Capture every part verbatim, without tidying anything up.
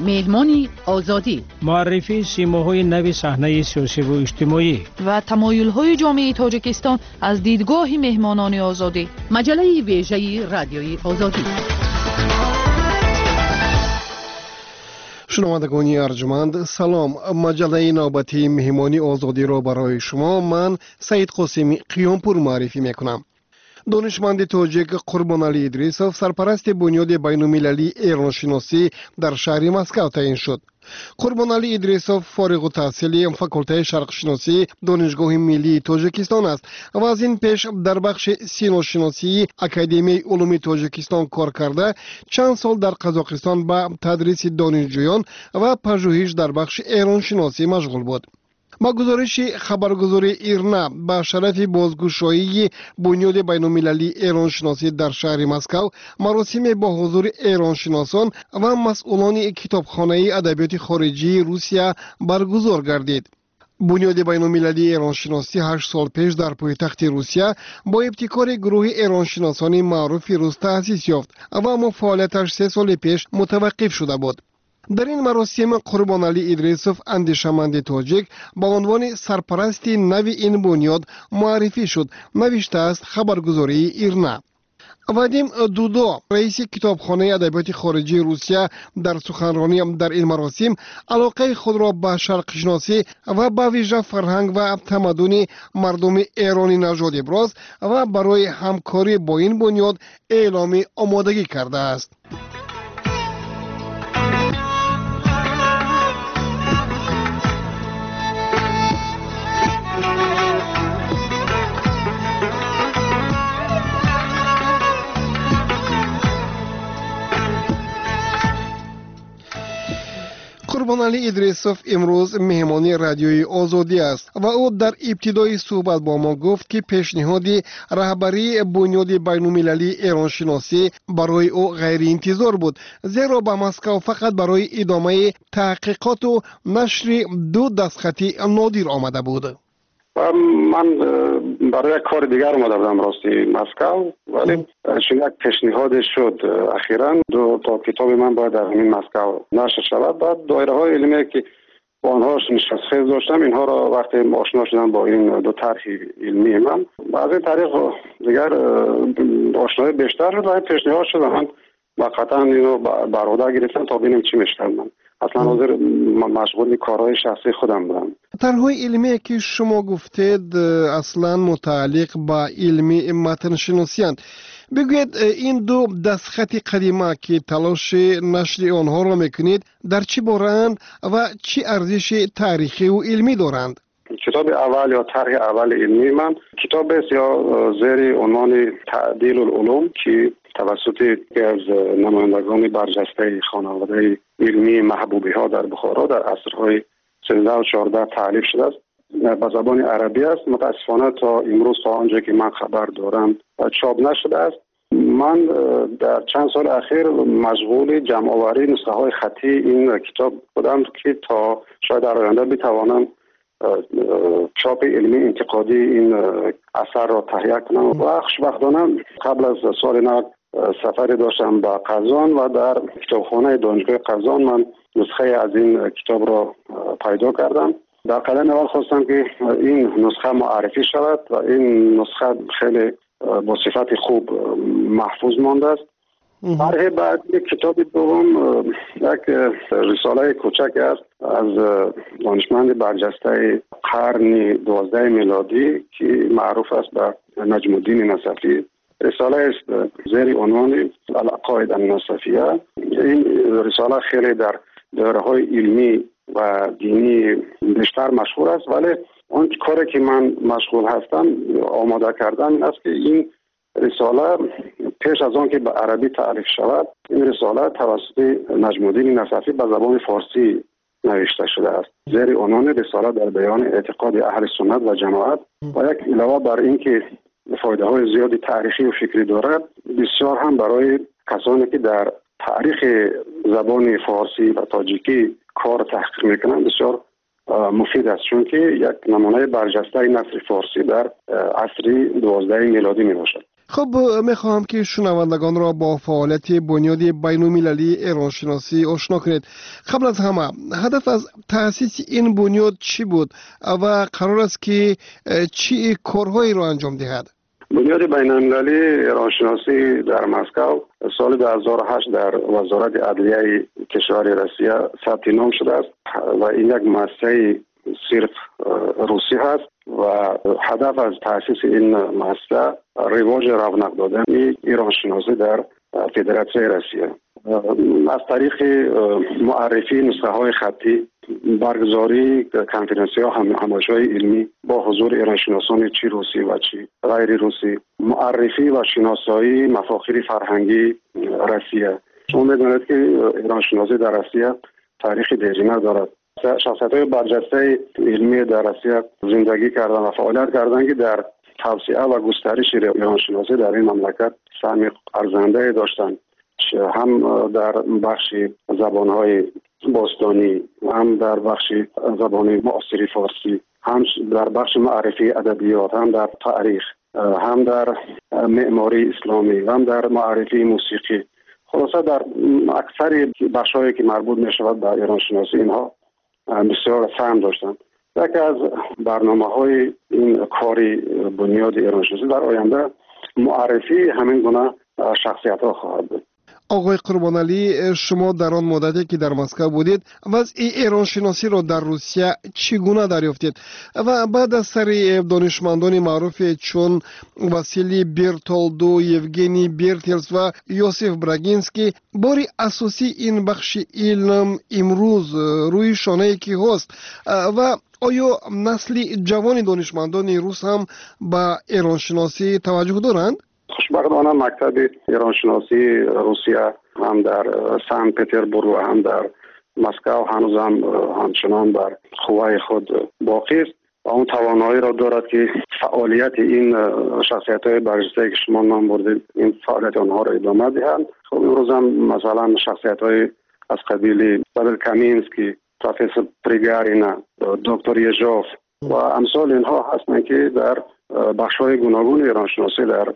مهمانی آزادی، معرفی سیماهای نوی صحنه سیاسی و اجتماعی و تمایل‌های جامعه تاجیکستان از دیدگاه مهمانان آزادی. مجله ویژه رادیوی آزادی. شنوندگان ارجمند سلام. مجله نوبتی مهمانی آزادی را برای شما من سعید قاسمی قیامپور معرفی میکنم. دانشمند تاجیک قربانعلی ادریسوف سرپرست بنیاد بین‌المللی ایرانشناسی در شهر مسکو تعیین شد. قربانعلی ادریسوف فارغ التحصیل فاکولته شرقشناسی دانشگاه ملی تاجیکستان است و از این پیش در بخش سینوشناسی اکادمی علوم تاجیکستان کار کرده چند سال در قزاقستان به تدریس دانشجویان و پژوهش در بخش ایرانشناسی مشغول بود. با گزارش خبرگزاری ایرنا با شرف بازگشایی بنیاد بین‌المللی ایرانشناسی در شهر مسکو مراسم با حضور ایرانشناسان و مسئولان کتابخانه ادبیات خارجی روسیه برگزار گردید. بنیاد بین‌المللی ایرانشناسی هشت سال پیش در پایتخت روسیه با ابتکار گروه ایرانشناسان معروف روس تأسیس یافت و اما فعالیتش سه سال پیش متوقف شده بود. در این مراسم قربانعلی ادریسوف اندیشمند تاجیک با عنوان سرپرست نوی این بنیاد معرفی شد، نوشته است خبرگزاری ایرنا. وادیم دودو رئیس کتابخانه ادبیات خارجی روسیه در سخنرانی در این مراسم علاقه خود را به شرق شناسی و به ویژه فرهنگ و تمدن مردم ایرانی نژاد ابراز و برای همکاری با این بنیاد اعلام آمادگی کرده است. قربانعلی ادریسوف امروز مهمانی رادیوی آزادی است و او در ابتدای صحبت با ما گفت که پیشنهاد رهبری بنیاد بین‌المللی ایرانشناسی برای او غیر انتظار بود، زیرا به مسکو فقط برای ادامه تحقیقات و نشر دو دستخطی نادر آمده بود. و من برای کار دیگر اومده بودم راستی مسکو، ولی چون یک پیشنهاد شد اخیراً دو تا کتاب من باید در همین مسکو نشر شود. بعد دایره های علمی که با آنها نشستخیز داشتم اینها را وقتی آشنا شدم با این دو طرح علمی من از این طریق دیگر آشنایی بیشتر شد و این پیشنهاد شد من واقعا اینو برآورده گرفتم تا ببینیم چی میشه. من اصلا حاضر مشغول کارهای شخصی خودم بودم. طرح‌های علمی که شما گفتید اصلا متعلق با علمی متن شناسی اند. بگوید این دو دستخط قدیمه که تلاش نشر آنها را میکنید در چی بارند و چی ارزش تاریخی و علمی دارند؟ کتاب اول یا طرح اول علمی من کتاب است یا زیر عنوان تعدیل العلوم که توسط یکی از نمایندگان برجسته خانواده علمی محبوبی ها در بخارا در عصرهای سیزده و چهارده تالیف شده است. به زبان عربی است. متاسفانه تا امروز تا آنجا که من خبر دارم چاپ نشده است. من در چند سال اخیر مشغول جمع آوری نسخه های خطی این کتاب بودم که تا شاید در آینده بتوانم چاپ علمی انتقادی این اثر را تهیه کنم. و خوشبختانه قبل از سال نو سفری داشتم به قزان و در کتابخانه دانشگاه قزان من نسخه از این کتاب را پیدا کردم. در قدم اول خواستم که این نسخه معرفی شود و این نسخه خیلی با صفت خوب محفوظ مانده است. طرح بعد یک کتاب دوم یک رساله کوچک است از دانشمند برجسته قرن دوازده میلادی که معروف است به نجم الدین نصفی. رساله است زیر عنوان العقاید النصفیه. این رساله خیلی در دوره‌های علمی و دینی بیشتر مشهور است، ولی اون کاری که من مشغول هستم آماده کردن این است که این رساله پیش از آن که به عربی تعریف شود این رساله توسط نجم الدین نصفی به زبان فارسی نوشته شده است زیر عنوان رساله در بیان اعتقاد اهل سنت و جماعت و یک علاوه بر این که فایده های زیادی تاریخی و فکری دارد بسیار هم برای کسانی که در تاریخ زبان فارسی و تاجیکی کار تحقیق میکنند بسیار مفید است، چون که یک نمونه برجسته نثر فارسی در عصر دوازده میلادی می باشد. خب میخواهم که شنوندگان را با فعالیت بنیاد بین‌المللی ایرانشناسی آشنا کنید. قبل از همه هدف از تأسیس این بنیاد چی بود و قرار است که چی کارهایی را انجام دهد؟ بنیاد بین‌المللی ایرانشناسی در مسکو سال دو هزار و هشت در وزارت عدلیه کشور روسیه ثبت نام شده است و این یک مؤسسه صرف روسی هست و هدف از تأسیس این مؤسسه رواج رونق دادن ایرانشناسی در فدراسیون روسیه از طریق معرفی نسخه های خطی، برگزاری کنفرانسی ها همایش‌های علمی با حضور ایرانشناسان چی روسی و چی غیر روسی، معرفی و شناسایی مفاخر فرهنگی روسیه. شما می‌دانید که ایرانشناسی در روسیه تاریخ دیرینه دارد. شخصیت‌های برجسته علمی در روسیه زندگی کردن و فعالیت کردن که در توسعه و گسترش ایرانشناسی در این مملکت سهم ارزنده داشتند، هم در بخش زبان‌های باستانی، هم در بخش زبان معاصر فارسی، هم در بخش معرفی ادبیات، هم در تاریخ، هم در معماری اسلامی، هم در معرفی موسیقی. خلاصه در اکثر بخش‌هایی که مربوط می‌شود به ایرانشناسی اینها بسیار سهم داشتند. یکی از برنامه‌های این کاری بنیاد ایرانشناسی در آینده معرفی همین گونه شخصیت‌ها خواهد بود. آقای قربانعلی، شما در آن مدتی که در مسکو بودید وضع ایرانشناسی را در روسیه چگونه دریافتید و بعد از سر دانشمندان معروف چون واسیلی برتولدو، یوگنی برتلس و یوسف براگینسکی بار اساسی این بخش علم امروز روی شانه کی هست و آیا نسل جوان دانشمندان روس هم به ایرانشناسی توجه دارند؟ خوشبختانه مکتب ایرانشناسی روسیه هم در سن پترزبورگ و هم در مسکو هنوز هم همچنان بر قوای خود باقی است و اون توانایی را دارد که فعالیت این شخصیت‌های برجسته که شما نام بردید این فعالیت آنها را ادامه دهند. خب امروز هم مثلا شخصیت‌های از قبیل پاول کامینسکی، پروفسور پریگارینا، دکتر یژوف و امثال اینها هستند که در بخش‌های گوناگون ایرانشناسی در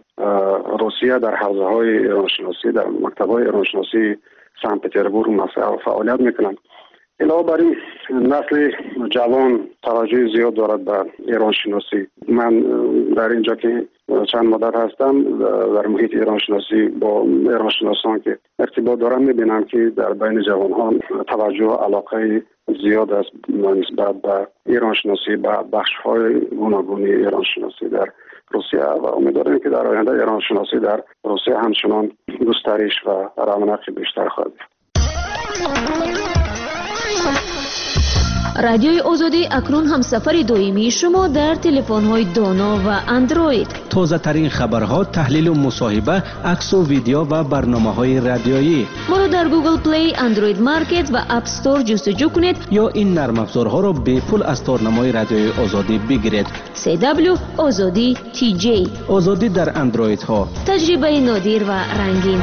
روسیه در حوزه‌های ایرانشناسی در مکتب‌های ایرانشناسی سن پترزبورگ مسکو فعالیت می‌کنند. علاوه بر این نسل جوان توجه زیاد دارد به ایرانشناسی. من در اینجا که چند مدت هستم در محیط ایرانشناسی با ایرانشناسان که ارتباط دارم می‌بینم که در بین جوانان توجه و علاقه زیاد است نسبت به ایرانشناسی به بخش‌های گوناگون ایرانشناسی در روسیه و امیدوارم که در آینده ایرانشناسی در روسیه همچنان گسترش و رونق بیشتر خواهد یافت. رادیوی آزادی اکنون هم سفر دائمی شما در تلفن‌های دانا و اندروید. تازه ترین خبرها، تحلیل و مصاحبه، عکس و ویدیو و برنامه‌های رادیویی. ما را در گوگل پلی، اندروید مارکت و اپ استور جستجو کنید یا این نرم افزارها را به پول از تارنمای رادیوی آزادی بگیرید. سی دبلیو آزادی تی جی. آزادی در اندروید ها. تجربه نادر و رنگین.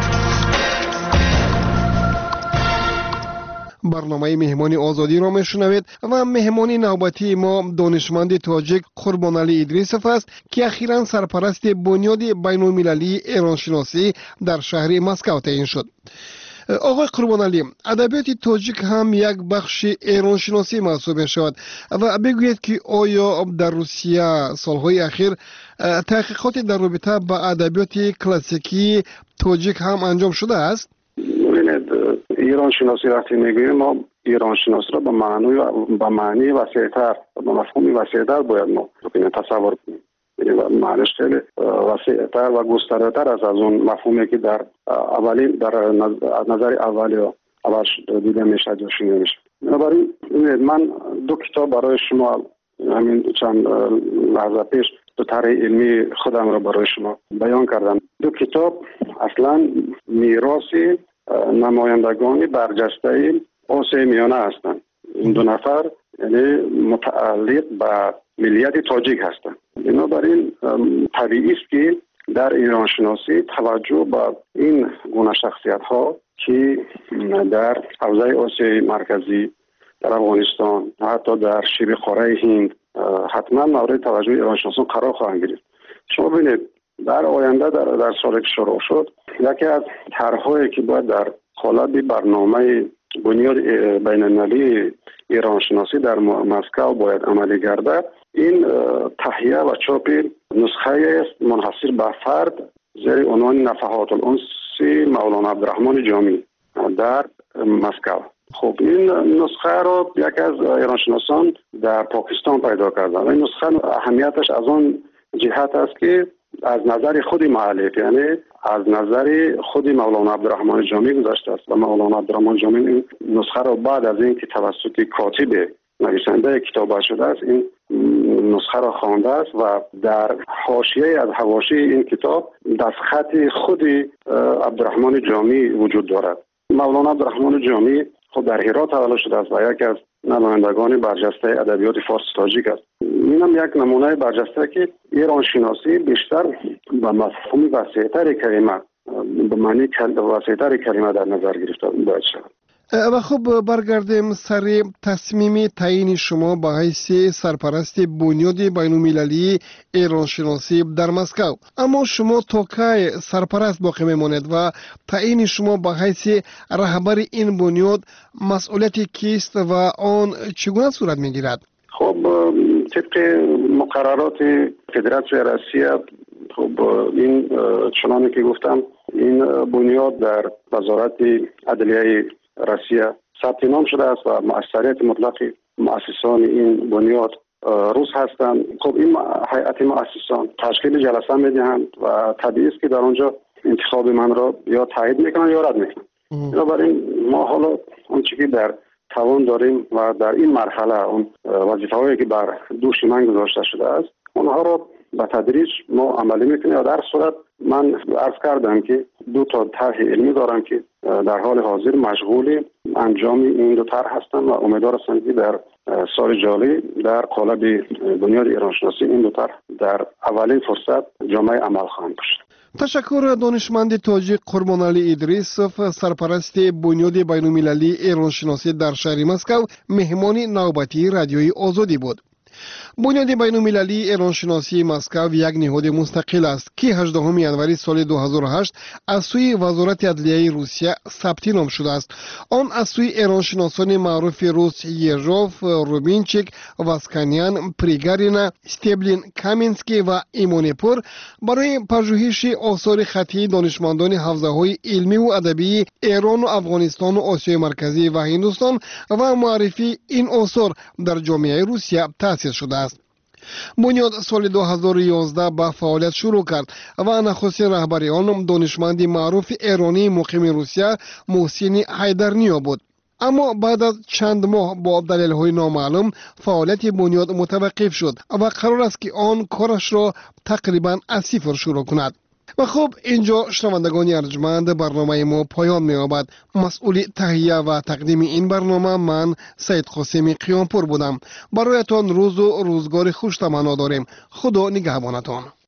برنامه مهمانی آزادی را میشنوید و مهمانی نوبتی ما دانشمند تاجیک قربانعلی ادریسوف است که اخیراً سرپرست بنیاد بین‌المللی ایرانشناسی در شهر مسکو تعیین شد. آقای قربانعلی، ادبیات تاجیک هم یک بخش ایرانشناسی محسوب می شود و بگویید که آیا در روسیه سالهای اخیر تحقیقات در رابطه با ادبیات کلاسیکی تاجیک هم انجام شده است؟ ایران شناسی وقتی میگوییم ما ایران شناسی را به معنی به معنی وسیع‌تر به مفهومی وسیع‌تر باید ما تصور کنیم. یعنی معنیش خیلی وسیع‌تر و گسترده‌تر است از اون مفهومی که در اولین در نظر اول یا اول دیده میشه یا شنیده میشه. بنابراین من دو کتاب برای شما همین چند لحظه پیش دو طرح علمی خودم را برای شما بیان کردم. دو کتاب اصلا میراثی نمایندگان برجسته آسیای میانه هستند. این دو نفر یعنی متعلق به ملیت تاجیک هستند. بنابراین طبیعی است که در ایرانشناسی توجه به این گونه شخصیت ها که در حوزه آسیای مرکزی، در افغانستان، حتی در شبه قاره هند حتما مورد توجه ایرانشناسان قرار خواهند گرفت. شما ببینید در آینده در, در سالی که شروع شد یکی از طرح‌هایی که باید در قالب برنامه بنیاد بین المللی ایران شناسی در مسکو باید عملی گردد، این تهیه و چاپ نسخه است منحصر به فرد زیر عنوان نفحات الانس مولانا عبدالرحمن جامی در مسکو. خب این نسخه رو یکی از ایرانشناسان در پاکستان پیدا کردن. این نسخه اهمیتش از آن جهت است که از نظر خود مؤلف، یعنی از نظر خود مولانا عبدالرحمن جامی گذاشته است و مولانا عبدالرحمن جامی این نسخه رو بعد از اینکه توسط کاتب نویسنده کتاب شده است این نسخه را خوانده است و در حاشیه از حواشی این کتاب دستخط خود عبدالرحمن جامی وجود دارد. مولانا عبدالرحمن جامی خود در هرات تولد شده است و یکی از نمایندگان برجسته ادبیات فارسی تاجیک است. اینم یک نمونه برجسته که ایران شناسی بیشتر به مفهوم وسیع‌تر کلمه به معنی وسیع‌تر کلمه در نظر گرفته باید شود. و خب برگردیم سر تصمیم تعیین شما به حیث سرپرست بنیاد بین‌المللی ایران شناسی در مسکو. اما شما تا کی سرپرست باقی میمانید و تعیین شما به حیث رهبر این بنیاد مسئولیت کیست و آن چگونه صورت میگیرد؟ خب طبق مقررات فدراسیون روسیه خب این چنانه که گفتم این بنیاد در وزارت عدلیه روسیه ثبت نام شده است و مؤثریت مطلق مؤسسان این بنیاد روس هستند. خب این هیئت مؤسسان تشکیل جلسه میدهند و طبیعی است که در آنجا انتخاب من را یا تایید میکنن یا رد میکنن. بنابراین ما حالا اون چیزی که در توان داریم و در این مرحله اون وظیفه‌هایی که بر دوش من گذاشته شده است اونها را به تدریج ما عملی میکنیم. در صورت من عرض کردم که دو تا طرح علمی دارم که در حال حاضر مشغول انجام این دو طرح هستم و امیدوار هستم که در سال جاری در قالب بنیاد ایران شناسی این دو طرح در اولین فرصت جامعه عمل خواهند داشت. تشکر دانشمند تاجیک قربانعلی ادریسوف، سرپرست بنیاد بین‌المللی ایران شناسی در شهر مسکو، مهمان نوبتی رادیوی آزادی بود. بنیاد بین‌المللی ایران شناسی مسکو یک نهاد مستقل است که هجدهم ژانویه سال دو هزار و هشت از سوی وزارت عدلیه روسیه ثبت نام شده است. آن از سوی ایران شناسان معروف روس یژوف، روبینچیک، واسکانیان، پریگارینا، استبلین، کامینسکی و ایمونپور برای پژوهش آثار خطی دانشمندان حوزه‌های علمی و ادبی ایران و افغانستان و آسیای مرکزی و هندوستان و معرفی این آثار در جامعه روسیه تأسیس شده است. بنیاد سال دو هزار و یازده به فعالیت شروع کرد و نخستین رهبر آن دانشمند معروف ایرانی مقیم روسیه محسن حیدرنیا بود. اما بعد از چند ماه با دلایل نامعلوم فعالیت بنیاد متوقف شد و قرار است که آن کارش را تقریبا از صفر شروع کند. و خب اینجا شنوندگان ارجمند برنامه ما پایان می‌یابد. مسئول تهیه و تقدیم این برنامه من سید قاسمی قیامپور بودم. برایتان روز و روزگار خوش تمنا داریم. خدا نگهبانتان.